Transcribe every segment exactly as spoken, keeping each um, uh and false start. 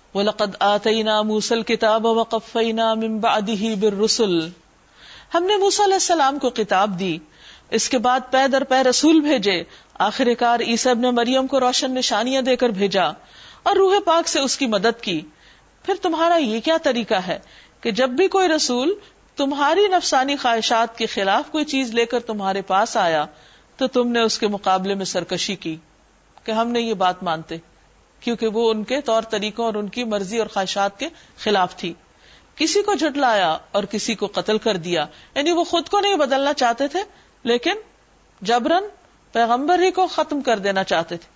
وَلَقَدْ آتَيْنَا مُوسَى الْكِتَابَ وَقَفَّيْنَا مِن بَعْدِهِ بِالرُّسُلِ، ہم نے موسیٰ علیہ السلام کو کتاب دی، اس کے بعد پے در پے رسول بھیجے، آخر کار عیسیٰ ابن مریم کو روشن نشانیاں دے کر بھیجا اور روح پاک سے اس کی مدد کی. پھر تمہارا یہ کیا طریقہ ہے کہ جب بھی کوئی رسول تمہاری نفسانی خواہشات کے خلاف کوئی چیز لے کر تمہارے پاس آیا تو تم نے اس کے مقابلے میں سرکشی کی کہ ہم نے یہ بات مانتے، کیونکہ وہ ان کے طور طریقوں اور ان کی مرضی اور خواہشات کے خلاف تھی. کسی کو جھٹلایا اور کسی کو قتل کر دیا، یعنی وہ خود کو نہیں بدلنا چاہتے تھے لیکن جبرن پیغمبر ہی کو ختم کر دینا چاہتے تھے.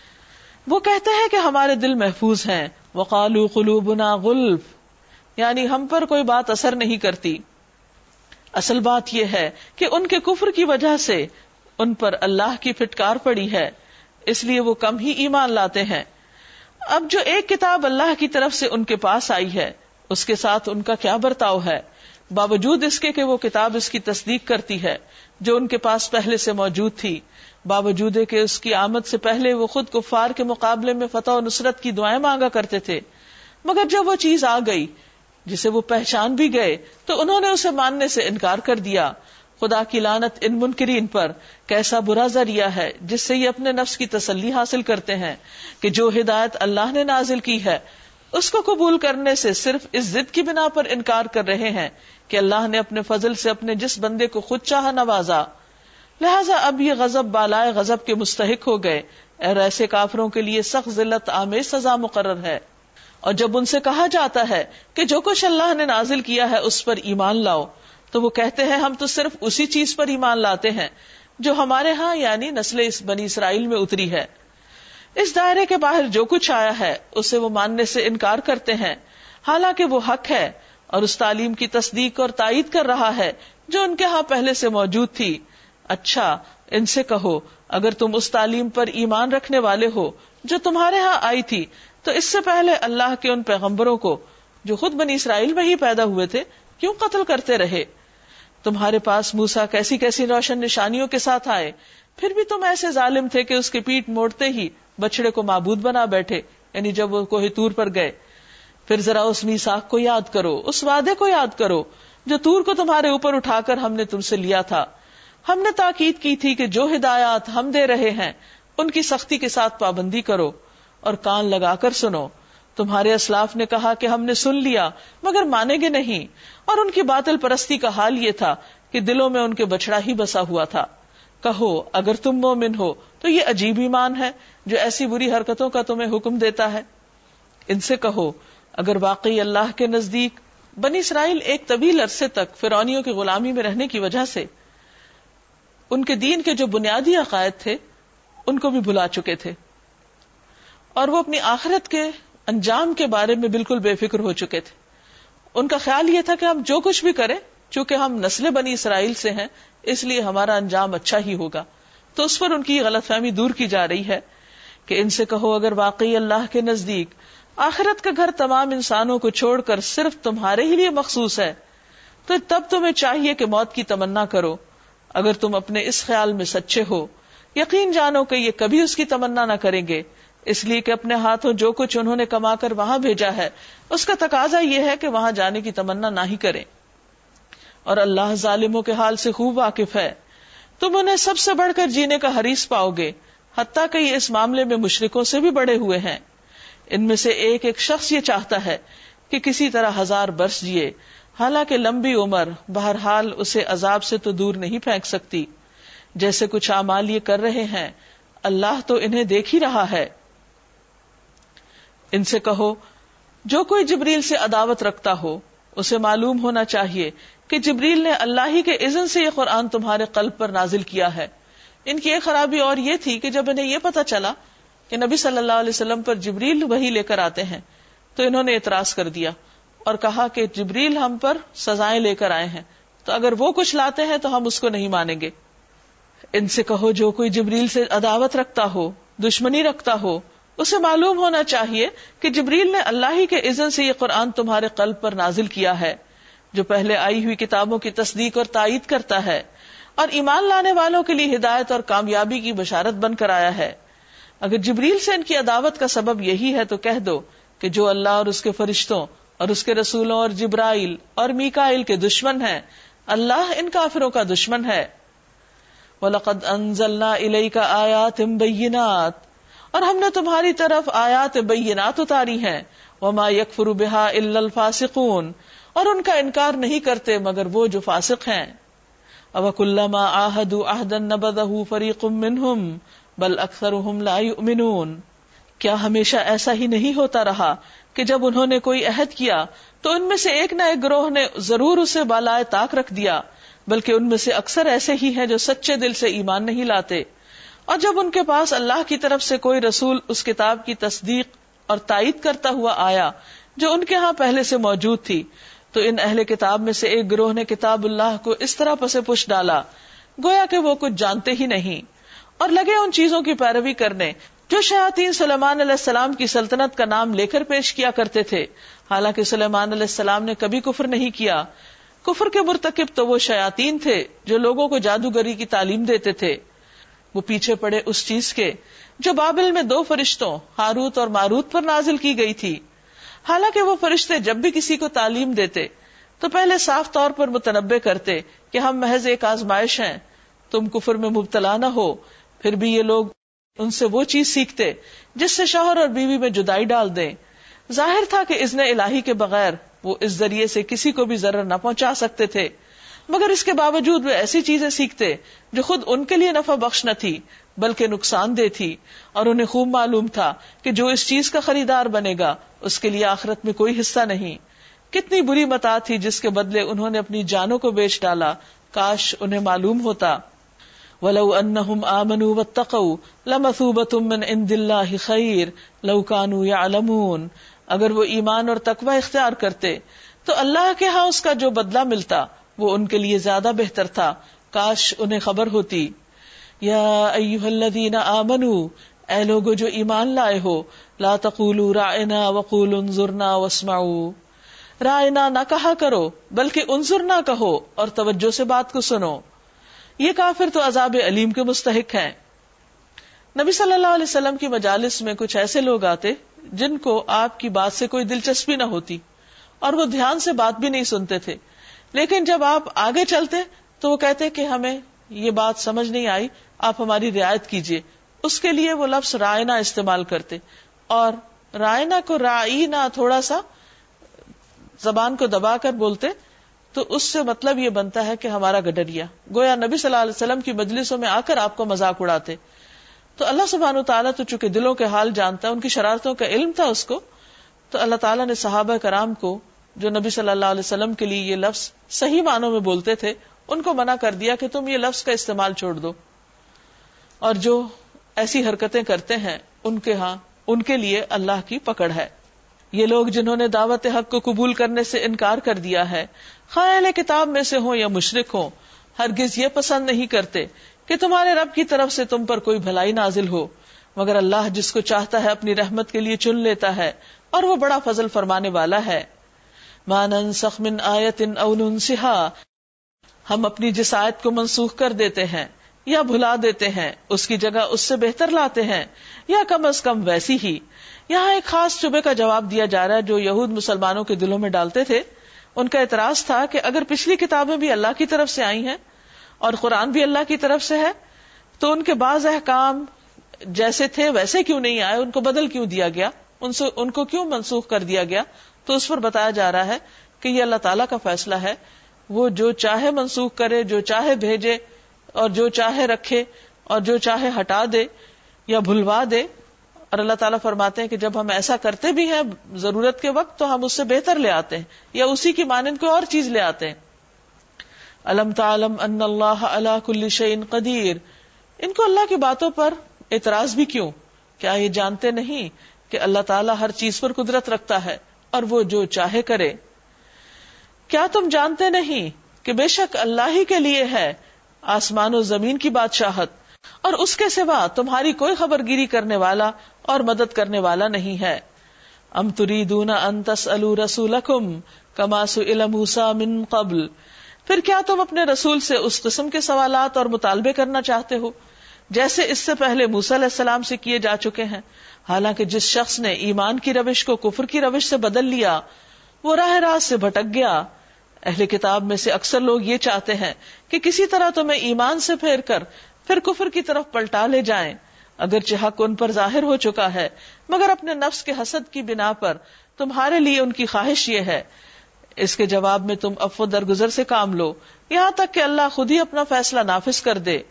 وہ کہتے ہیں کہ ہمارے دل محفوظ ہیں، وقالوا قلوبنا غلف، یعنی ہم پر کوئی بات اثر نہیں کرتی. اصل بات یہ ہے کہ ان کے کفر کی وجہ سے ان پر اللہ کی پھٹکار پڑی ہے، اس لیے وہ کم ہی ایمان لاتے ہیں. اب جو ایک کتاب اللہ کی طرف سے ان کے پاس آئی ہے اس کے ساتھ ان کا کیا برتاؤ ہے، باوجود اس کے کہ وہ کتاب اس کی تصدیق کرتی ہے جو ان کے پاس پہلے سے موجود تھی، باوجود کہ اس کی آمد سے پہلے وہ خود کفار کے مقابلے میں فتح و نصرت کی دعائیں مانگا کرتے تھے. مگر جب وہ چیز آ گئی جسے وہ پہچان بھی گئے تو انہوں نے اسے ماننے سے انکار کر دیا. خدا کی لعنت ان منکرین پر، کیسا برا ذریعہ ہے جس سے یہ اپنے نفس کی تسلی حاصل کرتے ہیں کہ جو ہدایت اللہ نے نازل کی ہے اس کو قبول کرنے سے صرف اس ضد کی بنا پر انکار کر رہے ہیں کہ اللہ نے اپنے فضل سے اپنے جس بندے کو خود چاہا نوازا، لہذا اب یہ غضب بالائے غضب کے مستحق ہو گئے، اور ایسے کافروں کے لیے سخت ذلت آمیز سزا مقرر ہے. اور جب ان سے کہا جاتا ہے کہ جو کچھ اللہ نے نازل کیا ہے اس پر ایمان لاؤ تو وہ کہتے ہیں ہم تو صرف اسی چیز پر ایمان لاتے ہیں جو ہمارے ہاں یعنی نسل اس بنی اسرائیل میں اتری ہے. اس دائرے کے باہر جو کچھ آیا ہے اسے وہ ماننے سے انکار کرتے ہیں، حالانکہ وہ حق ہے اور اس تعلیم کی تصدیق اور تائید کر رہا ہے جو ان کے ہاں پہلے سے موجود تھی. اچھا ان سے کہو اگر تم اس تعلیم پر ایمان رکھنے والے ہو جو تمہارے ہاں آئی تھی تو اس سے پہلے اللہ کے ان پیغمبروں کو جو خود بنی اسرائیل میں ہی پیدا ہوئے تھے کیوں قتل کرتے رہے؟ تمہارے پاس موسیٰ کیسی کیسی روشن نشانیوں کے ساتھ آئے، پھر بھی تم ایسے ظالم تھے کہ اس کی پیٹھ موڑتے ہی بچڑے کو معبود بنا بیٹھے، یعنی جب وہ کوہ طور پر گئے. پھر ذرا اس میثاق کو یاد کرو، اس وعدے کو یاد کرو جو طور کو تمہارے اوپر اٹھا کر ہم نے تم سے لیا تھا. ہم نے تاکید کی تھی کہ جو ہدایات ہم دے رہے ہیں ان کی سختی کے ساتھ پابندی کرو اور کان لگا کر سنو. تمہارے اسلاف نے کہا کہ ہم نے سن لیا مگر مانیں گے نہیں، اور ان کی باطل پرستی کا حال یہ تھا کہ دلوں میں ان کے بچڑا ہی بسا ہوا تھا. کہو اگر تم مومن ہو تو یہ عجیب ایمان ہے جو ایسی بری حرکتوں کا تمہیں حکم دیتا ہے. ان سے کہو اگر واقعی اللہ کے نزدیک بنی اسرائیل ایک طویل عرصے تک فرعونیوں کی غلامی میں رہنے کی وجہ سے ان کے دین کے جو بنیادی عقائد تھے ان کو بھی بھلا چکے تھے، اور وہ اپنی آخرت کے انجام کے بارے میں بالکل بے فکر ہو چکے تھے. ان کا خیال یہ تھا کہ ہم جو کچھ بھی کریں چونکہ ہم نسل بنی اسرائیل سے ہیں اس لیے ہمارا انجام اچھا ہی ہوگا. تو اس پر ان کی غلط فہمی دور کی جا رہی ہے کہ ان سے کہو اگر واقعی اللہ کے نزدیک آخرت کا گھر تمام انسانوں کو چھوڑ کر صرف تمہارے ہی لیے مخصوص ہے تو تب تمہیں چاہیے کہ موت کی تمنا کرو. اگر تم اپنے اس خیال میں سچے ہو یقین جانو کہ یہ کبھی اس کی تمنا نہ کریں گے، اس لیے کہ اپنے ہاتھوں جو کچھ انہوں نے کما کر وہاں بھیجا ہے اس کا تقاضا یہ ہے کہ وہاں جانے کی تمنا نہ ہی کریں. اور اللہ ظالموں کے حال سے خوب واقف ہے. تم انہیں سب سے بڑھ کر جینے کا حریص پاؤ گے، حتیٰ کہ یہ اس معاملے میں مشرکوں سے بھی بڑے ہوئے ہیں. ان میں سے ایک ایک شخص یہ چاہتا ہے کہ کسی طرح ہزار برس جیے، حالانکہ لمبی عمر بہرحال اسے عذاب سے تو دور نہیں پھینک سکتی. جیسے کچھ اعمال یہ کر رہے ہیں اللہ تو انہیں دیکھ ہی رہا ہے. ان سے کہو جو کوئی جبریل سے عداوت رکھتا ہو اسے معلوم ہونا چاہیے کہ جبریل نے اللہ ہی کے اذن سے یہ قرآن تمہارے قلب پر نازل کیا ہے. ان کی ایک خرابی اور یہ تھی کہ جب انہیں یہ پتا چلا کہ نبی صلی اللہ علیہ وسلم پر جبریل وحی لے کر آتے ہیں تو انہوں نے اعتراض کر دیا اور کہا کہ جبریل ہم پر سزائیں لے کر آئے ہیں، تو اگر وہ کچھ لاتے ہیں تو ہم اس کو نہیں مانیں گے. ان سے کہو جو کوئی جبریل سے عداوت رکھتا ہو، دشمنی رکھتا ہو، اسے معلوم ہونا چاہیے کہ جبریل نے اللہ ہی کے اذن سے یہ قرآن تمہارے قلب پر نازل کیا ہے جو پہلے آئی ہوئی کتابوں کی تصدیق اور تائید کرتا ہے اور ایمان لانے والوں کے لیے ہدایت اور کامیابی کی بشارت بن کر آیا ہے. اگر جبریل سے ان کی عداوت کا سبب یہی ہے تو کہہ دو کہ جو اللہ اور اس کے فرشتوں اور اس کے رسولوں اور جبرائیل اور میکائیل کے دشمن ہیں، اللہ ان کافروں کا دشمن ہے. وَلَقَدْ أَنزَلْنَا إِلَيْكَ آيَاتٍ بَيِّنَاتٍ، اور ہم نے تمہاری طرف آیات بینات اتاری ہیں. وَمَا يَكْفُرُ بِهَا إِلَّا الْفَاسِقُونَ، اور ان کا انکار نہیں کرتے مگر وہ جو فاسق ہیں. أَوَكُلَّمَا عَاهَدُوا عَهْدًا نَبَذَهُ فَرِيقٌ مِّنْهُمْ بَلْ أَكْثَرُهُمْ لَا يُؤْمِنُونَ، کیا ہمیشہ ایسا ہی نہیں ہوتا رہا کہ جب انہوں نے کوئی عہد کیا تو ان میں سے ایک نہ ایک گروہ نے ضرور اسے بالائے طاق رکھ دیا، بلکہ ان میں سے اکثر ایسے ہی ہیں جو سچے دل سے ایمان نہیں لاتے. اور جب ان کے پاس اللہ کی طرف سے کوئی رسول اس کتاب کی تصدیق اور تائید کرتا ہوا آیا جو ان کے ہاں پہلے سے موجود تھی، تو ان اہل کتاب میں سے ایک گروہ نے کتاب اللہ کو اس طرح پسے پش ڈالا گویا کہ وہ کچھ جانتے ہی نہیں، اور لگے ان چیزوں کی پیروی کرنے جو شیاطین سلیمان علیہ السلام کی سلطنت کا نام لے کر پیش کیا کرتے تھے، حالانکہ سلیمان علیہ السلام نے کبھی کفر نہیں کیا. کفر کے مرتکب تو وہ شیاطین تھے جو لوگوں کو جادوگری کی تعلیم دیتے تھے. وہ پیچھے پڑے اس چیز کے جو بابل میں دو فرشتوں ہاروت اور ماروت پر نازل کی گئی تھی. حالانکہ وہ فرشتے جب بھی کسی کو تعلیم دیتے تو پہلے صاف طور پر متنبع کرتے کہ ہم محض ایک آزمائش ہیں، تم کفر میں مبتلا نہ ہو. پھر بھی یہ لوگ ان سے وہ چیز سیکھتے جس سے شوہر اور بیوی میں جدائی ڈال دیں. ظاہر تھا کہ اذن الہی کے بغیر وہ اس ذریعے سے کسی کو بھی ضرر نہ پہنچا سکتے تھے، مگر اس کے باوجود وہ ایسی چیزیں سیکھتے جو خود ان کے لیے نفع بخش نہ تھی بلکہ نقصان دہ تھی، اور انہیں خوب معلوم تھا کہ جو اس چیز کا خریدار بنے گا اس کے لیے آخرت میں کوئی حصہ نہیں. کتنی بری متاع تھی جس کے بدلے انہوں نے اپنی جانوں کو بیچ ڈالا، کاش انہیں معلوم ہوتا. وَلَوْ أَنَّهُمْ آمَنُوا وَاتَّقَوْا لَمَثُوبَةٌ مِّنْ عِندِ اللَّهِ خَيْرٌ لَوْ كَانُوا يَعْلَمُونَ، اگر وہ ایمان اور تقوی اختیار کرتے تو اللہ کے ہاں اس کا جو بدلہ ملتا وہ ان کے لیے زیادہ بہتر تھا، کاش انہیں خبر ہوتی. یا ایھا الذین آمنوا، اے لوگو جو ایمان لائے ہو، لا تقولوا راعنا وقولوا انظرنا واسمعوا، رائنا نہ کہا کرو بلکہ انظرنا کہو اور توجہ سے بات کو سنو. یہ کافر تو عذاب علیم کے مستحق ہیں. نبی صلی اللہ علیہ وسلم کی مجالس میں کچھ ایسے لوگ آتے جن کو آپ کی بات سے کوئی دلچسپی نہ ہوتی اور وہ دھیان سے بات بھی نہیں سنتے تھے، لیکن جب آپ آگے چلتے تو وہ کہتے کہ ہمیں یہ بات سمجھ نہیں آئی، آپ ہماری رعایت کیجیے. اس کے لیے وہ لفظ رائنا استعمال کرتے، اور رائنا کو رائنا تھوڑا سا زبان کو دبا کر بولتے تو اس سے مطلب یہ بنتا ہے کہ ہمارا گڈریا، گویا نبی صلی اللہ علیہ وسلم کی مجلسوں میں آ کر آپ کو مذاق اڑاتے. تو اللہ سبحانہ وتعالیٰ تو چونکہ دلوں کے حال جانتا ہے، ان کی شرارتوں کا علم تھا اس کو، تو اللہ تعالیٰ نے صحابہ کرام کو جو نبی صلی اللہ علیہ وسلم کے لیے یہ لفظ صحیح معنوں میں بولتے تھے ان کو منع کر دیا کہ تم یہ لفظ کا استعمال چھوڑ دو، اور جو ایسی حرکتیں کرتے ہیں ان کے ہاں ان کے لیے اللہ کی پکڑ ہے. یہ لوگ جنہوں نے دعوت حق کو قبول کرنے سے انکار کر دیا ہے، خواہ اہل کتاب میں سے ہوں یا مشرک ہوں، ہرگز یہ پسند نہیں کرتے کہ تمہارے رب کی طرف سے تم پر کوئی بھلائی نازل ہو، مگر اللہ جس کو چاہتا ہے اپنی رحمت کے لیے چن لیتا ہے، اور وہ بڑا فضل فرمانے والا ہے. ما ننسخ من آیت او ننسها، ہم اپنی جس آیت کو منسوخ کر دیتے ہیں یا بھلا دیتے ہیں اس کی جگہ اس سے بہتر لاتے ہیں، یا کم از کم ویسی ہی. یہاں ایک خاص شبے کا جواب دیا جا رہا ہے جو یہود مسلمانوں کے دلوں میں ڈالتے تھے. ان کا اعتراض تھا کہ اگر پچھلی کتابیں بھی اللہ کی طرف سے آئی ہیں اور قرآن بھی اللہ کی طرف سے ہے تو ان کے بعض احکام جیسے تھے ویسے کیوں نہیں آئے، ان کو بدل کیوں دیا گیا، ان سے ان کو کیوں منسوخ کر دیا گیا. تو اس پر بتایا جا رہا ہے کہ یہ اللہ تعالیٰ کا فیصلہ ہے، وہ جو چاہے منسوخ کرے، جو چاہے بھیجے اور جو چاہے رکھے اور جو چاہے ہٹا دے یا بھلوا دے. اور اللہ تعالیٰ فرماتے ہیں کہ جب ہم ایسا کرتے بھی ہیں ضرورت کے وقت تو ہم اس سے بہتر لے آتے ہیں یا اسی کی مانند کوئی اور چیز لے آتے ہیں. الم تعلم ان اللہ علی کل شیء قدیر، ان کو اللہ کی باتوں پر اعتراض بھی کیوں؟ کیا یہ جانتے نہیں کہ اللہ تعالیٰ ہر چیز پر قدرت رکھتا ہے اور وہ جو چاہے کرے؟ کیا تم جانتے نہیں کہ بے شک اللہ ہی کے لیے ہے آسمان و زمین کی بادشاہت، اور اس کے سوا تمہاری کوئی خبر گیری کرنے والا اور مدد کرنے والا نہیں ہے. ام تریدون ان تسألوا رسولکم کما سئل موسیٰ من قبل، پھر کیا تم اپنے رسول سے اس قسم کے سوالات اور مطالبے کرنا چاہتے ہو جیسے اس سے پہلے موسیٰ علیہ السلام سے کیے جا چکے ہیں، حالانکہ جس شخص نے ایمان کی روش کو کفر کی روش سے بدل لیا وہ راہ راست سے بھٹک گیا. اہل کتاب میں سے اکثر لوگ یہ چاہتے ہیں کہ کسی طرح تمہیں ایمان سے پھیر کر پھر کفر کی طرف پلٹا لے جائیں، اگرچہ حق ان پر ظاہر ہو چکا ہے، مگر اپنے نفس کے حسد کی بنا پر تمہارے لیے ان کی خواہش یہ ہے. اس کے جواب میں تم عفو درگزر سے کام لو یہاں تک کہ اللہ خود ہی اپنا فیصلہ نافذ کر دے.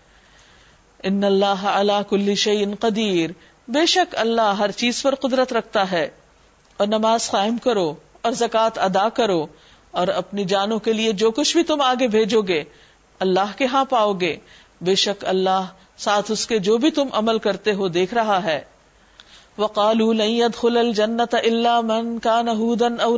ان اللہ علی کل شیء قدیر، بے شک اللہ ہر چیز پر قدرت رکھتا ہے. اور نماز قائم کرو اور زکوٰۃ ادا کرو اور اپنی جانوں کے لیے جو کچھ بھی تم آگے بھیجو گے اللہ کے ہاں پاؤ گے، بے شک اللہ ساتھ اس کے جو بھی تم عمل کرتے ہو دیکھ رہا ہے. وقالوا لن يدخل الجنة الا من كان هودا او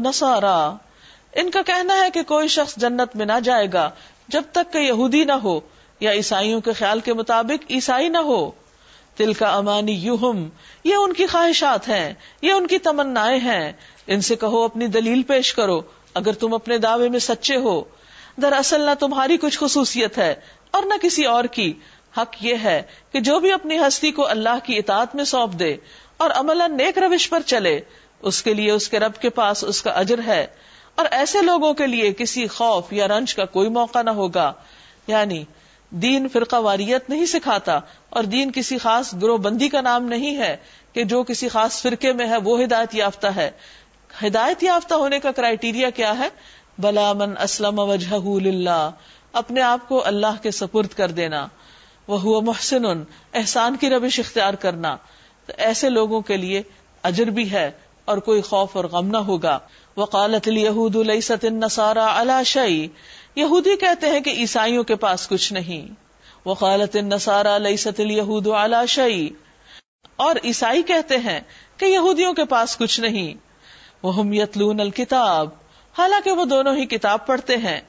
نصارى، ان کا کہنا ہے کہ کوئی شخص جنت میں نہ جائے گا جب تک کہ یہودی نہ ہو یا عیسائیوں کے خیال کے مطابق عیسائی نہ ہو. تلک امانیہم، یہ ان کی خواہشات ہیں، یہ ان کی تمنائیں ہیں. ان سے کہو اپنی دلیل پیش کرو اگر تم اپنے دعوے میں سچے ہو. دراصل نہ تمہاری کچھ خصوصیت ہے اور نہ کسی اور کی. حق یہ ہے کہ جو بھی اپنی ہستی کو اللہ کی اطاعت میں سونپ دے اور عملاً نیک روش پر چلے اس کے لیے اس کے رب کے پاس اس کا اجر ہے، اور ایسے لوگوں کے لیے کسی خوف یا رنج کا کوئی موقع نہ ہوگا. یعنی دین فرقہ واریت نہیں سکھاتا اور دین کسی خاص گروہ بندی کا نام نہیں ہے کہ جو کسی خاص فرقے میں ہے وہ ہدایت یافتہ ہے. ہدایت یافتہ ہونے کا کرائیٹیریا کیا ہے؟ بلا من اسلم وجہہ للہ، اپنے آپ کو اللہ کے سپرد کر دینا. وہو محسن، احسان کی روش اختیار کرنا. تو ایسے لوگوں کے لیے اجر بھی ہے اور کوئی خوف اور غم نہ ہوگا. وقالت الیہود لیست النصارى علی شیء، یہودی کہتے ہیں کہ عیسائیوں کے پاس کچھ نہیں. وقالت النصارى لیست الیہود علی شیء، اور عیسائی کہتے ہیں کہ یہودیوں کے پاس کچھ نہیں. وہم یتلون الکتاب، حالانکہ وہ دونوں ہی کتاب پڑھتے ہیں.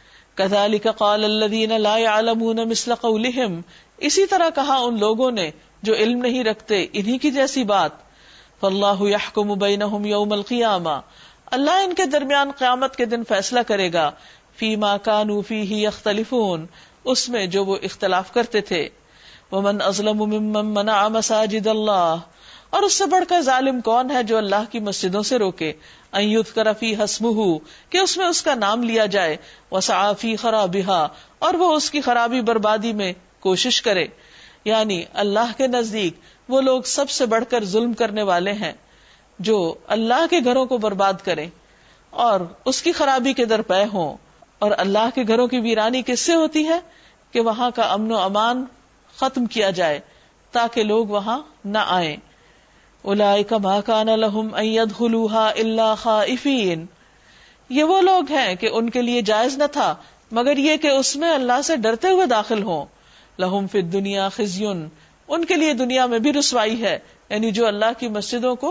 کذالک قال الذین لا یعلمون مثل قولہم، اسی طرح کہا ان لوگوں نے جو علم نہیں رکھتے انہی کی جیسی بات. فاللہ یحکم بینہم یوم القیامہ، اللہ ان کے درمیان قیامت کے دن فیصلہ کرے گا. فیما کانوا فیہ یختلفون، اس میں جو وہ اختلاف کرتے تھے. ومن اظلم ممن منع مساجد اللہ، اور اس سے بڑھ کر ظالم کون ہے جو اللہ کی مسجدوں سے روکے. ان یذکر فیہا اسمہ، کہ اس میں اس کا نام لیا جائے. وسعی فی خرابہا، اور وہ اس کی خرابی بربادی میں کوشش کرے. یعنی اللہ کے نزدیک وہ لوگ سب سے بڑھ کر ظلم کرنے والے ہیں جو اللہ کے گھروں کو برباد کریں اور اس کی خرابی کے درپے ہوں. اور اللہ کے گھروں کی ویرانی کس سے ہوتی ہے؟ کہ وہاں کا امن و امان ختم کیا جائے تاکہ لوگ وہاں نہ آئیں. اولئک ما کان لہم ان یدخلوها الا خائفین، یہ وہ لوگ ہیں کہ ان کے لیے جائز نہ تھا مگر یہ کہ اس میں اللہ سے ڈرتے ہوئے داخل ہوں. لہم فی الدنیا خزی، ان کے لیے دنیا میں بھی رسوائی ہے، یعنی جو اللہ کی مسجدوں کو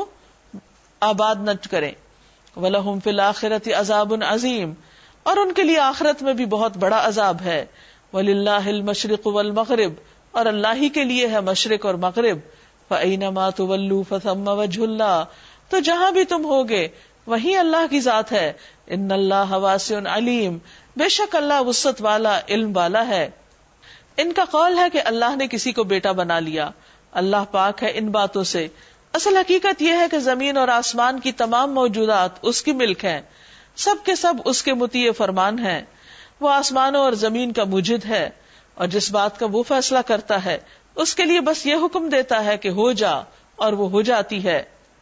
آباد نہ کریں. وَلَهُمْ فِي الْآخِرَةِ عَذَابٌ عَظِيمٌ، اور ان کے لیے آخرت میں بھی بہت بڑا عذاب ہے. وَلِلَّهِ الْمَشْرِقُ وَالْمَغْرِبُ، اور اللہ ہی کے لیے ہے مشرق اور مغرب. فَأَيْنَمَا تُوَلُّوا فَثَمَّ وَجْهُ اللَّهِ، تو جہاں بھی تم ہوگے وہیں اللہ کی ذات ہے. ان اللہ واسع علیم، بے شک اللہ وسعت والا علم والا ہے. ان کا قول ہے کہ اللہ نے کسی کو بیٹا بنا لیا. اللہ پاک ہے ان باتوں سے. اصل حقیقت یہ ہے کہ زمین اور آسمان کی تمام موجودات اس کی ملک ہیں، سب کے سب اس کے مطیع فرمان ہیں. وہ آسمانوں اور زمین کا موجد ہے اور جس بات کا وہ فیصلہ کرتا ہے اس کے لیے بس یہ حکم دیتا ہے کہ ہو جا، اور وہ ہو جاتی ہے.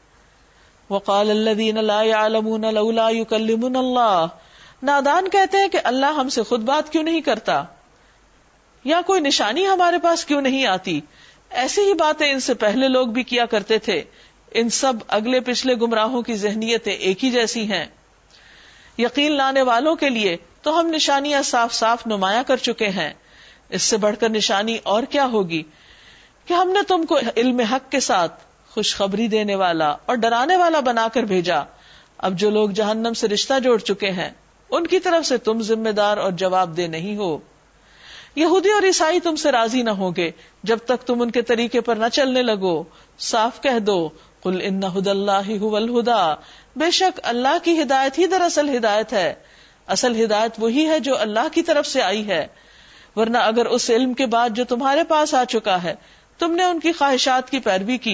وقال الذین لا یعلمون لولا یکلمنا اللہ، نادان کہتے ہیں کہ اللہ ہم سے خود بات کیوں نہیں کرتا، یا کوئی نشانی ہمارے پاس کیوں نہیں آتی. ایسی ہی باتیں ان سے پہلے لوگ بھی کیا کرتے تھے. ان سب اگلے پچھلے گمراہوں کی ذہنیتیں ایک ہی جیسی ہیں. یقین لانے والوں کے لیے تو ہم نشانیاں صاف صاف نمایاں کر چکے ہیں. اس سے بڑھ کر نشانی اور کیا ہوگی کہ ہم نے تم کو علم حق کے ساتھ خوشخبری دینے والا اور ڈرانے والا بنا کر بھیجا. اب جو لوگ جہنم سے رشتہ جوڑ چکے ہیں ان کی طرف سے تم ذمہ دار اور جواب دہ نہیں ہو. یہودی اور عیسائی تم سے راضی نہ ہوں گے جب تک تم ان کے طریقے پر نہ چلنے لگو. صاف کہہ دو، قل ان ھدی اللہ ھو الھدی، بے شک اللہ کی ہدایت ہی دراصل ہدایت ہے. اصل ہدایت وہی ہے جو اللہ کی طرف سے آئی ہے. ورنہ اگر اس علم کے بعد جو تمہارے پاس آ چکا ہے تم نے ان کی خواہشات کی پیروی کی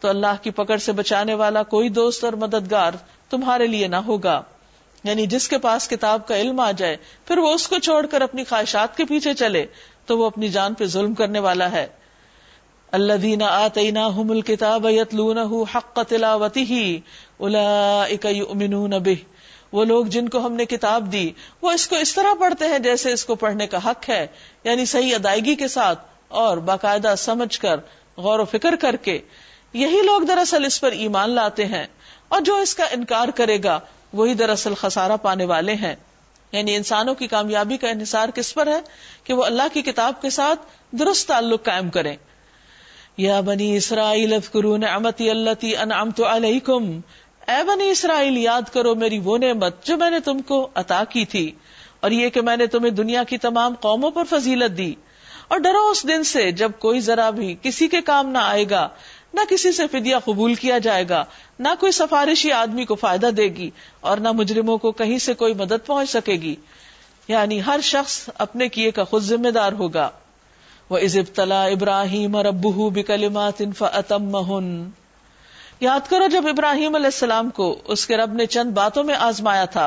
تو اللہ کی پکڑ سے بچانے والا کوئی دوست اور مددگار تمہارے لیے نہ ہوگا. یعنی جس کے پاس کتاب کا علم آ جائے پھر وہ اس کو چھوڑ کر اپنی خواہشات کے پیچھے چلے تو وہ اپنی جان پہ ظلم کرنے والا ہے. الذین آتیناہم الکتاب یتلونہ حق تلاوتہ اولئک یؤمنون بہ. وہ لوگ جن کو ہم نے کتاب دی وہ اس کو اس طرح پڑھتے ہیں جیسے اس کو پڑھنے کا حق ہے، یعنی صحیح ادائیگی کے ساتھ اور باقاعدہ سمجھ کر غور و فکر کر کے. یہی لوگ دراصل اس پر ایمان لاتے ہیں، اور جو اس کا انکار کرے گا وہی دراصل خسارہ پانے والے ہیں. یعنی انسانوں کی کامیابی کا انحصار کس پر ہے کہ وہ اللہ کی کتاب کے ساتھ درست تعلق قائم کریں. یا بنی اسرائیل اذکروا نعمتی التی انعمت علیکم. اے بنی اسرائیل یاد کرو میری وہ نعمت جو میں نے تم کو عطا کی تھی، اور یہ کہ میں نے تمہیں دنیا کی تمام قوموں پر فضیلت دی. اور ڈرو اس دن سے جب کوئی ذرا بھی کسی کے کام نہ آئے گا، نہ کسی سے فدیہ قبول کیا جائے گا، نہ کوئی سفارشی آدمی کو فائدہ دے گی، اور نہ مجرموں کو کہیں سے کوئی مدد پہنچ سکے گی. یعنی ہر شخص اپنے کیے کا خود ذمہ دار ہوگا. وَإِذِ ابْتَلَىٰ إِبْرَاهِيمَ رَبُّهُ بِكَلِمَاتٍ فَأَتَمَّهُنَّ. یاد کرو جب ابراہیم علیہ السلام کو اس کے رب نے چند باتوں میں آزمایا تھا.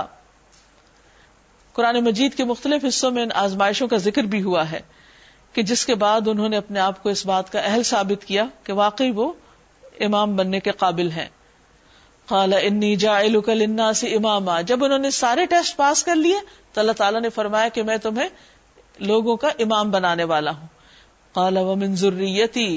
قرآن مجید کے مختلف حصوں میں ان آزمائشوں کا ذکر بھی ہوا ہے کہ جس کے بعد انہوں نے اپنے آپ کو اس بات کا اہل ثابت کیا کہ واقعی وہ امام بننے کے قابل ہیں. قال انی جاعلک للناس اماما. جب انہوں نے سارے ٹیسٹ پاس کر لیے تو اللہ تعالیٰ نے فرمایا کہ میں تمہیں لوگوں کا امام بنانے والا ہوں. قال ومن ذریتی.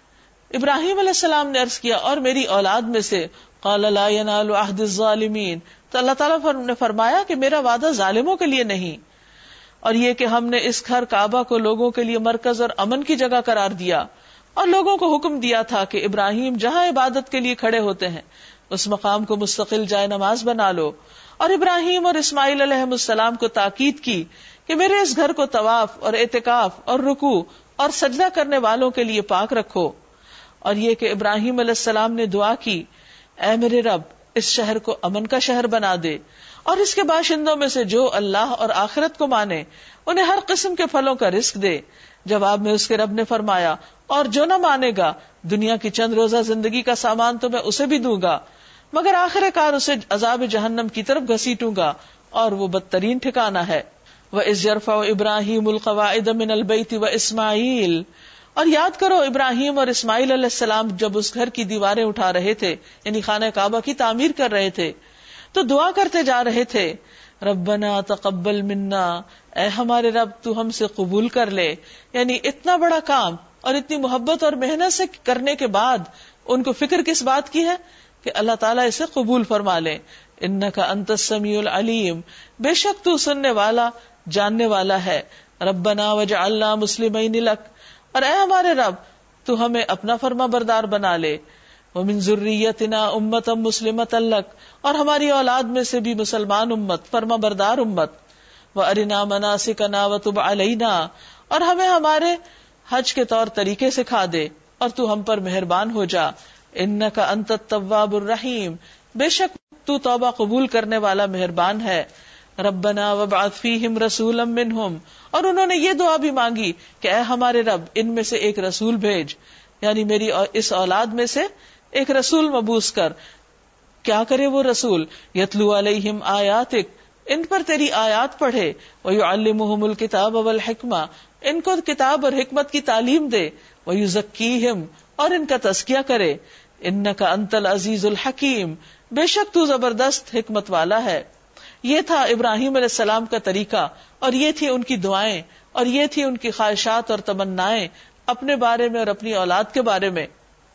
ابراہیم علیہ السلام نے عرض کیا اور میری اولاد میں سے. قال لا ینال عہد الظالمین. تو اللہ تعالیٰ نے فرمایا کہ میرا وعدہ ظالموں کے لیے نہیں. اور یہ کہ ہم نے اس گھر کعبہ کو لوگوں کے لیے مرکز اور امن کی جگہ قرار دیا، اور لوگوں کو حکم دیا تھا کہ ابراہیم جہاں عبادت کے لیے کھڑے ہوتے ہیں اس مقام کو مستقل جائے نماز بنا لو. اور ابراہیم اور اسماعیل علیہ السلام کو تاکید کی کہ میرے اس گھر کو طواف اور اعتکاف اور رکوع اور سجدہ کرنے والوں کے لیے پاک رکھو. اور یہ کہ ابراہیم علیہ السلام نے دعا کی، اے میرے رب اس شہر کو امن کا شہر بنا دے، اور اس کے باشندوں میں سے جو اللہ اور آخرت کو مانے انہیں ہر قسم کے پھلوں کا رزق دے. جواب میں اس کے رب نے فرمایا، اور جو نہ مانے گا دنیا کی چند روزہ زندگی کا سامان تو میں اسے بھی دوں گا، مگر آخر کار اسے عذاب جہنم کی طرف گھسیٹوں گا، اور وہ بدترین ٹھکانہ ہے. وَإِذْ يَرْفَعُ إِبْرَاهِيمُ الْقَوَاعِدَ مِنَ الْبَيْتِ وَإِسْمَاعِيلُ. اور یاد کرو ابراہیم اور اسماعیل علیہ السلام جب اس گھر کی دیواریں اٹھا رہے تھے، یعنی خانہ کعبہ کی تعمیر کر رہے تھے، تو دعا کرتے جا رہے تھے، ربنا تقبل منا. اے ہمارے رب تو ہم سے قبول کر لے. یعنی اتنا بڑا کام اور اتنی محبت اور محنت سے کرنے کے بعد ان کو فکر کس بات کی ہے کہ اللہ تعالیٰ اسے قبول فرما لے. انک انت السمیع العلیم. بے شک تو سننے والا جاننے والا ہے. ربنا وجعلنا مسلمین لک. اور اے ہمارے رب تو ہمیں اپنا فرما بردار بنا لے. ومن ذریتنا امتا مسلمتا لک. اور ہماری اولاد میں سے بھی مسلمان امت، فرما بردار امت. وارنا مناسکنا وتب علینا. اور ہمیں ہمارے حج کے طور طریقے سکھا دے اور تو ہم پر مہربان ہو جا. انک انت التواب الرحیم. بے شک تو توبہ قبول کرنے والا مہربان ہے. ربنا وابعث فیہم رسولا منہم. اور انہوں نے یہ دعا بھی مانگی کہ اے ہمارے رب ان میں سے ایک رسول بھیج، یعنی میری اس اولاد میں سے ایک رسول مبعوث کر. کیا کرے وہ رسول؟ یتلو علیہم آیاتک. ان پر تیری آیات پڑھے. ویعلمہم الکتاب والحکمہ. ان کو کتاب اور حکمت کی تعلیم دے. ویزکیہم. اور ان کا تزکیہ کرے. انک انت العزیز الحکیم. بے شک تو زبردست حکمت والا ہے. یہ تھا ابراہیم علیہ السلام کا طریقہ، اور یہ تھی ان کی دعائیں، اور یہ تھی ان کی خواہشات اور تمنائیں اپنے بارے میں اور اپنی اولاد کے بارے میں.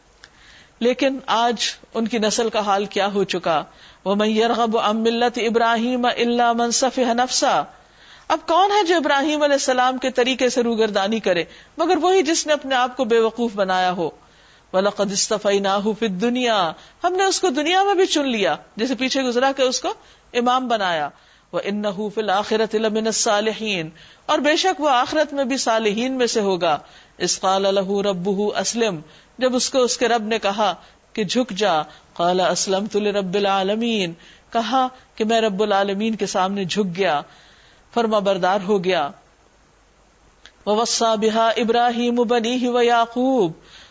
لیکن آج ان کی نسل کا حال کیا ہو چکا. وَمَن يَرْغَبُ عَن مِّلَّةِ إِبْرَاهِيمَ إِلَّا مَن سَفِهَ نَفْسَهُ. اب کون ہے جو ابراہیم علیہ السلام کے طریقے سے روگردانی کرے مگر وہی جس نے اپنے آپ کو بے وقوف بنایا ہو. وَلَقَدِ اسْتَفَيْنَاهُ فِي الدُّنْيَا. ہم نے اس کو دنیا میں بھی چن لیا، جیسے پیچھے گزرا کہ اس کو امام بنایا. وَإِنَّهُ فِي الْآخِرَةِ لَمِنَ الصَّالِحِينَ. اور بے شک وہ آخرت میں بھی صالحین میں سے ہوگا. اذ قال له ربه اسلم. جب اس کو اس کے رب نے کہا کہ جھک جا. قال اسلمت لرب العالمین. کہا کہ میں رب العالمین کے سامنے جھک گیا، فرما بردار ہو گیا. ووصى بها ابراہیم بنیہ ویعقوب.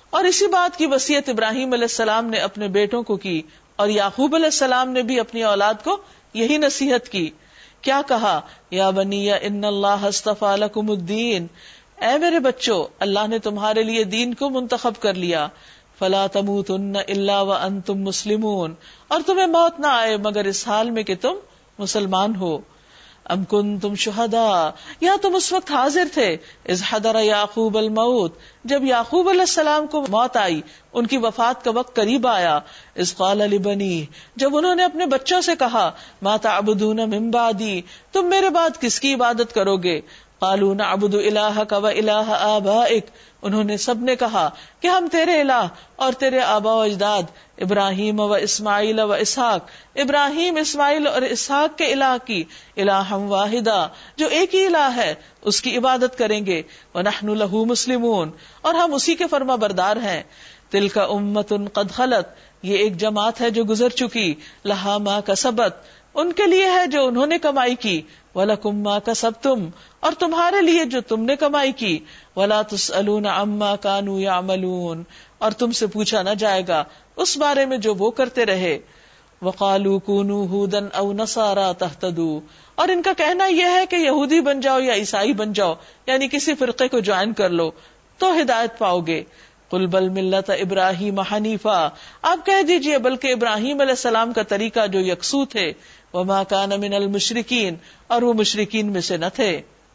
اور اسی بات کی وصیت ابراہیم علیہ السلام نے اپنے بیٹوں کو کی، اور یعقوب علیہ السلام نے بھی اپنی اولاد کو یہی نصیحت کی. کیا کہا؟ یا بنی ان اللہ اصطفیٰ لکم الدین، اے میرے بچوں، اللہ نے تمہارے لیے دین کو منتخب کر لیا. فلا تموتن الا وانتم مسلمون، اور تمہیں موت نہ آئے مگر اس حال میں کہ تم مسلمان ہو. ام کنتم شہداء، یا تم اس وقت حاضر تھے، اذ حضر یعقوب الموت، جب یعقوب علیہ السلام کو موت آئی، ان کی وفات کا وقت قریب آیا. اذ قال لبنیہ، جب انہوں نے اپنے بچوں سے کہا، ما تعبدون من بعدی، تم میرے بعد کس کی عبادت کرو گے؟ قالوا نعبد الہک و الہ آبائک، انہوں نے سب نے کہا کہ ہم تیرے الہ اور تیرے آباء و اجداد ابراہیم و اسماعیل و اسحاق، ابراہیم اسماعیل اور اسحاق کے الہ کی، الہ واحدہ، جو ایک ہی الہ ہے، اس کی عبادت کریں گے. ونحن لہ مسلمون، اور ہم اسی کے فرما بردار ہیں. تلک امۃ قد خلت، یہ ایک جماعت ہے جو گزر چکی. لہا ما کسبت، ان کے لیے ہے جو انہوں نے کمائی کی. وَلَكُمْ مَا كَسَبْتُمْ، اور تمہارے لیے جو تم نے کمائی کی. وَلَا تُسْأَلُونَ عَمَّا كَانُوا يَعْمَلُونَ، اور تم سے پوچھا نہ جائے گا اس بارے میں جو وہ کرتے رہے. وَقَالُوا كُونُوا هُودًا أَوْ نَصَارَىٰ تَهْتَدُوا، اور ان کا کہنا یہ ہے کہ یہودی بن جاؤ یا عیسائی بن جاؤ، یعنی کسی فرقے کو جوائن کر لو تو ہدایت پاؤ گے. قُلْ بَلْ مِلَّةَ إِبْرَاهِيمَ حَنِيفًا، آپ کہہ دیجئے بلکہ ابراہیم علیہ السلام کا طریقہ جو یکسو تھے. وَمَا كَانَ مِنَ الْمُشْرِكِينَ، اور وہ مشرکین میں سے نہ تھے.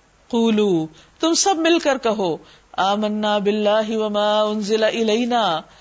قولوا، تم سب مل کر کہو، آمنا باللہ وما انزل الینا،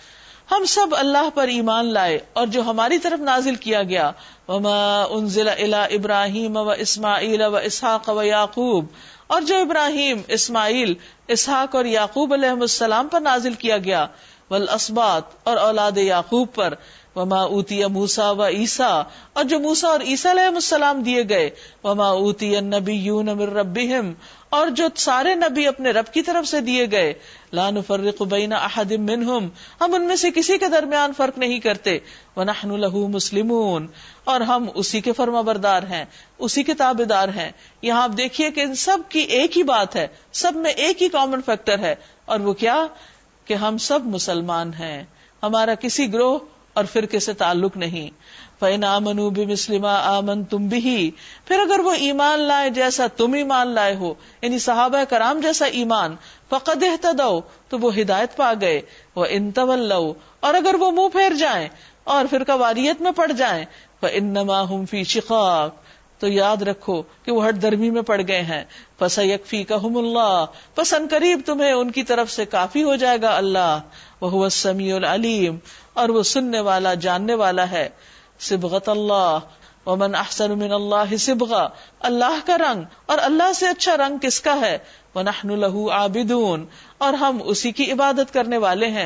ہم سب اللہ پر ایمان لائے اور جو ہماری طرف نازل کیا گیا. وما انزل الی ابراہیم و اسماعیل و اسحاق و یعقوب، اور جو ابراہیم، اسماعیل، اسحاق اور یعقوب علیہ السلام پر نازل کیا گیا. والاسباط، اور اولاد یعقوب پر. وما اوتی موسیٰ و عیسیٰ، اور جو موسیٰ اور عیسیٰ علیہ السلام دیے گئے. وما اوتی النبیون من ربہم، اور جو سارے نبی اپنے رب کی طرف سے دیے گئے. لا نفرق بین احد منہم، ہم ان میں سے کسی کے درمیان فرق نہیں کرتے. ونحن لہ مسلمون، اور ہم اسی کے فرما بردار ہیں، اسی کے تابعدار ہیں. یہاں آپ دیکھیے کہ ان سب کی ایک ہی بات ہے، سب میں ایک ہی کامن فیکٹر ہے، اور وہ کیا؟ کہ ہم سب مسلمان ہیں، ہمارا کسی گروہ اور فرقے سے تعلق نہیں. فَإِنْ آمَنُوا بِمِثْلِ مَا آمَنْتُمْ بِهِ، پھر اگر وہ ایمان لائے جیسا تم ایمان لائے ہو، یعنی صحابہ کرام جیسا ایمان. فَقَدْ اهْتَدَوْا، تو وہ ہدایت پا گئے. وَإِنْ تَوَلَّوْا، اور اگر وہ منہ پھیر جائیں اور فرقہ واریت میں پڑ جائیں. فَإِنَّمَا هُمْ فِي شِقَاقٍ، تو یاد رکھو کہ وہ ہٹ درمی میں پڑ گئے ہیں. فَسَيَكْفِيكَهُمُ اللَّهُ، پس ان قریب تمہیں ان کی طرف سے کافی ہو جائے گا اللہ. وَهُوَ السَّمِيعُ الْعَلِيمُ، اور وہ سننے والا جاننے والا ہے. صبغۃ اللہ، ومن احسن من اللہ صبغہ، اللہ کا رنگ، اور اللہ سے اچھا رنگ کس کا ہے. ونحن لہ عابدون، اور ہم اسی کی عبادت کرنے والے ہیں.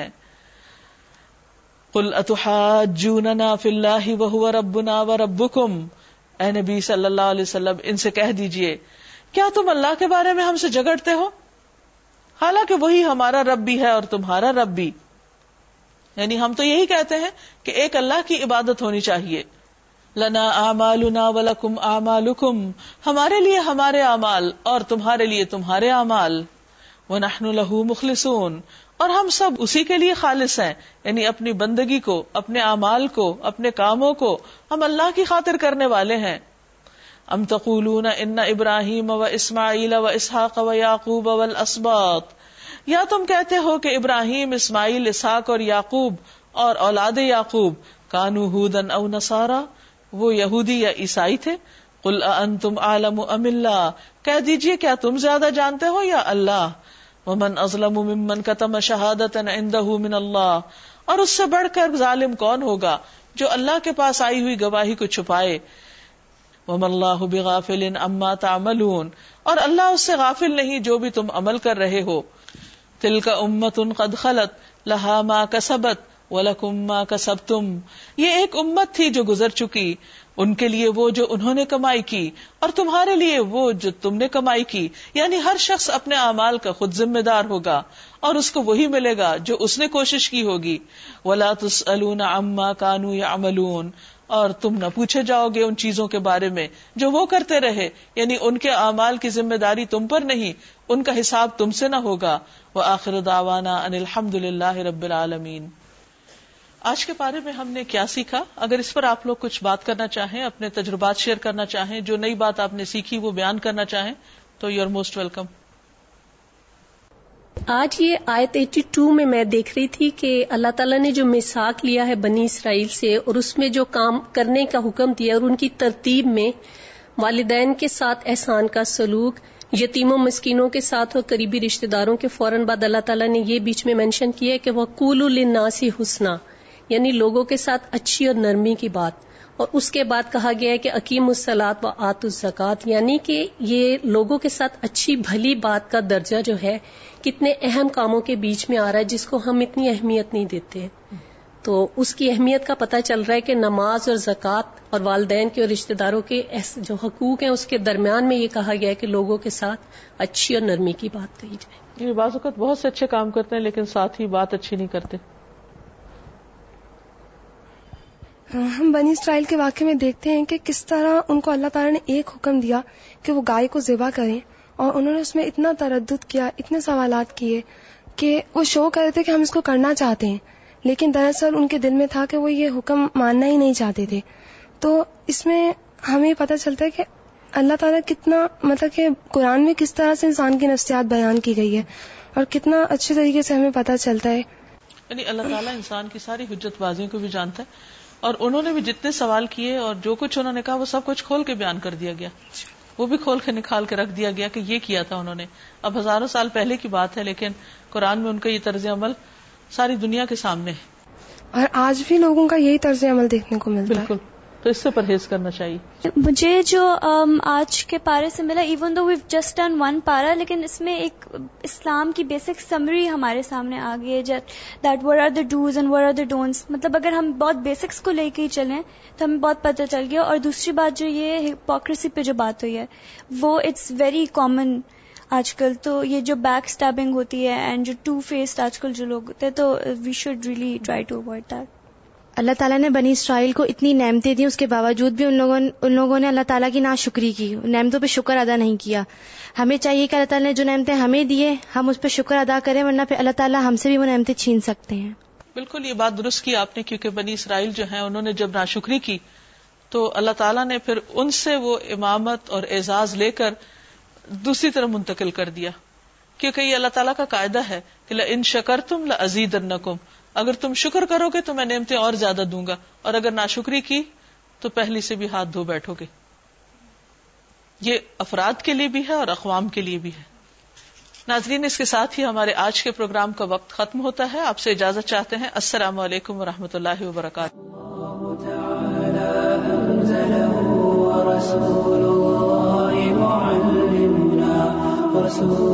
قل اتحاجوننا فی اللہ وہو ربنا وربکم، اے نبی صلی اللہ علیہ وسلم ان سے کہہ دیجئے، کیا تم اللہ کے بارے میں ہم سے جھگڑتے ہو، حالانکہ وہی ہمارا رب بھی ہے اور تمہارا رب بھی. یعنی ہم تو یہی کہتے ہیں کہ ایک اللہ کی عبادت ہونی چاہیے. لنا اعمالنا ولکم اعمالکم، ہمارے لیے ہمارے اعمال اور تمہارے لیے تمہارے اعمال. ونحن لہ مخلصون، اور ہم سب اسی کے لیے خالص ہیں، یعنی اپنی بندگی کو، اپنے اعمال کو، اپنے کاموں کو ہم اللہ کی خاطر کرنے والے ہیں. ام تقولون ان ابراہیم و اسماعیل و اسحاق و یعقوب والاسباط، یا تم کہتے ہو کہ ابراہیم، اسماعیل، اسحاق اور یعقوب اور اولاد یعقوب کانوا ھودا او نصارا، وہ یہودی یا عیسائی تھے. قل اانتم اعلم ام اللہ، کہہ دیجئے کیا تم زیادہ جانتے ہو یا اللہ. ومن اظلم ممن کتم شہادۃ عندہ من اللہ، اور اس سے بڑھ کر ظالم کون ہوگا جو اللہ کے پاس آئی ہوئی گواہی کو چھپائے. وما اللہ بغافل عما تعملون، اور اللہ اس سے غافل نہیں جو بھی تم عمل کر رہے ہو. تلک امۃ قد خلت لہا ما کسبت ولکم ما کسبتم، یہ ایک امت تھی جو گزر چکی، ان کے لیے وہ جو انہوں نے کمائی کی اور تمہارے لیے وہ جو تم نے کمائی کی. یعنی ہر شخص اپنے اعمال کا خود ذمہ دار ہوگا اور اس کو وہی ملے گا جو اس نے کوشش کی ہوگی. ولا تسألون عما كانوا يعملون، اور تم نہ پوچھے جاؤ گے ان چیزوں کے بارے میں جو وہ کرتے رہے، یعنی ان کے اعمال کی ذمہ داری تم پر نہیں، ان کا حساب تم سے نہ ہوگا. وآخر دعوانا ان الحمد للہ رب العالمین. آج کے پارے میں ہم نے کیا سیکھا؟ اگر اس پر آپ لوگ کچھ بات کرنا چاہیں، اپنے تجربات شیئر کرنا چاہیں، جو نئی بات آپ نے سیکھی وہ بیان کرنا چاہیں تو یو آر موسٹ ویلکم. آج یہ آیت بانوے میں میں دیکھ رہی تھی کہ اللہ تعالیٰ نے جو میثاق لیا ہے بنی اسرائیل سے اور اس میں جو کام کرنے کا حکم دیا اور ان کی ترتیب میں والدین کے ساتھ احسان کا سلوک، یتیموں مسکینوں کے ساتھ اور قریبی رشتہ داروں کے فوراً بعد اللہ تعالیٰ نے یہ بیچ میں مینشن کیا ہے کہ وَقُولُوا لِلنَّاسِ حُسْنًا، یعنی لوگوں کے ساتھ اچھی اور نرمی کی بات. اور اس کے بعد کہا گیا ہے کہ اقیموا الصلاۃ وآتوا الزکوٰۃ، یعنی کہ یہ لوگوں کے ساتھ اچھی بھلی بات کا درجہ جو ہے کتنے اہم کاموں کے بیچ میں آ رہا ہے جس کو ہم اتنی اہمیت نہیں دیتے. تو اس کی اہمیت کا پتہ چل رہا ہے کہ نماز اور زکوٰۃ اور والدین کے اور رشتہ داروں کے جو حقوق ہیں اس کے درمیان میں یہ کہا گیا ہے کہ لوگوں کے ساتھ اچھی اور نرمی کی بات کہی جائے. یہ بعض اوقات بہت سے اچھے کام کرتے ہیں لیکن ساتھ ہی بات اچھی نہیں کرتے. ہم بنی اسرائیل کے واقعے میں دیکھتے ہیں کہ کس طرح ان کو اللہ تعالیٰ نے ایک حکم دیا کہ وہ گائے کو ذبح کریں، اور انہوں نے اس میں اتنا تردد کیا، اتنے سوالات کیے کہ وہ شو کر رہے تھے کہ ہم اس کو کرنا چاہتے ہیں، لیکن دراصل ان کے دل میں تھا کہ وہ یہ حکم ماننا ہی نہیں چاہتے تھے. تو اس میں ہمیں پتہ چلتا ہے کہ اللہ تعالیٰ کتنا، مطلب کہ قرآن میں کس طرح سے انسان کی نفسیات بیان کی گئی ہے اور کتنا اچھے طریقے سے ہمیں پتہ چلتا ہے. یعنی اللہ تعالیٰ انسان کی ساری حجت بازیوں کو بھی جانتا ہے، اور انہوں نے بھی جتنے سوال کیے اور جو کچھ انہوں نے کہا وہ سب کچھ کھول کے بیان کر دیا گیا، وہ بھی کھول کے نکال کے رکھ دیا گیا کہ یہ کیا تھا انہوں نے. اب ہزاروں سال پہلے کی بات ہے لیکن قرآن میں ان کا یہ طرز عمل ساری دنیا کے سامنے ہے، اور آج بھی لوگوں کا یہی طرز عمل دیکھنے کو ملتا ہے. بالکل، تو اس سے پرہیز کرنا چاہیے. مجھے جو آج کے پارے سے ملا، even though we've just done one پارا، لیکن اس میں ایک اسلام کی بیسک سمری ہمارے سامنے آ گئی ہے، that what are the dos and what are the don'ts. مطلب اگر ہم بہت بیسکس کو لے کے ہی چلیں تو ہمیں بہت پتہ چل گیا. اور دوسری بات جو یہ ہپوکریسی پہ جو بات ہوئی ہے وہ اٹس ویری کامن آج کل. تو یہ جو بیک اسٹیبنگ ہوتی ہے اینڈ جو ٹو فیسڈ آج کل جو لوگ ہوتے ہیں، تو we should really try to avoid that. اللہ تعالیٰ نے بنی اسرائیل کو اتنی نعمتیں دی، اس کے باوجود بھی ان لوگوں ان لوگوں نے اللہ تعالیٰ کی ناشکری کی، نعمتوں پہ شکر ادا نہیں کیا. ہمیں چاہیے کہ اللہ تعالیٰ نے جو نعمتیں ہمیں دیے ہم اس پہ شکر ادا کریں، ورنہ پھر اللہ تعالیٰ ہم سے بھی وہ نعمتیں چھین سکتے ہیں. بالکل یہ بات درست کی آپ نے، کیونکہ بنی اسرائیل جو ہیں انہوں نے جب ناشکری کی تو اللہ تعالیٰ نے پھر ان سے وہ امامت اور اعزاز لے کر دوسری طرف منتقل کر دیا، کیونکہ یہ اللہ تعالیٰ کا قاعدہ ہے کہ لئن شکرتم لأزیدنکم، اگر تم شکر کرو گے تو میں نعمتیں اور زیادہ دوں گا، اور اگر ناشکری کی تو پہلی سے بھی ہاتھ دھو بیٹھو گے. یہ افراد کے لیے بھی ہے اور اقوام کے لیے بھی ہے. ناظرین، اس کے ساتھ ہی ہمارے آج کے پروگرام کا وقت ختم ہوتا ہے. آپ سے اجازت چاہتے ہیں. السلام علیکم ورحمۃ اللہ وبرکاتہ. رسول